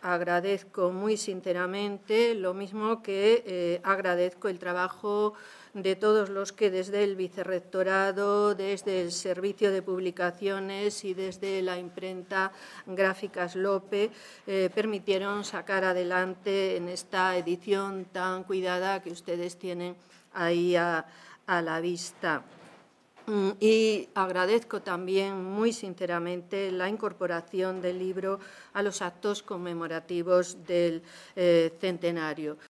agradezco muy sinceramente, lo mismo que agradezco el trabajo de todos los que desde el Vicerrectorado, desde el Servicio de Publicaciones y desde la imprenta Gráficas Lope permitieron sacar adelante en esta edición tan cuidada que ustedes tienen ahí a la vista. Y agradezco también muy sinceramente la incorporación del libro a los actos conmemorativos del centenario.